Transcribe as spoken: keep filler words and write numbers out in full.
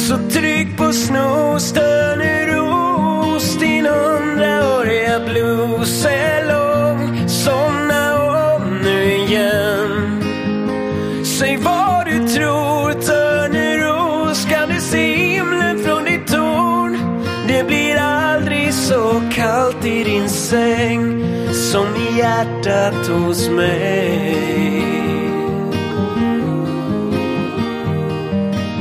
Så tryck på snooze, Törneros. Din hundraåriga blues är lång. Somna om nu igen. Säg vad du tror, Törneros. Kan du se himlen från ditt torn? Det blir aldrig så kallt i din säng som i hjärtat hos mig.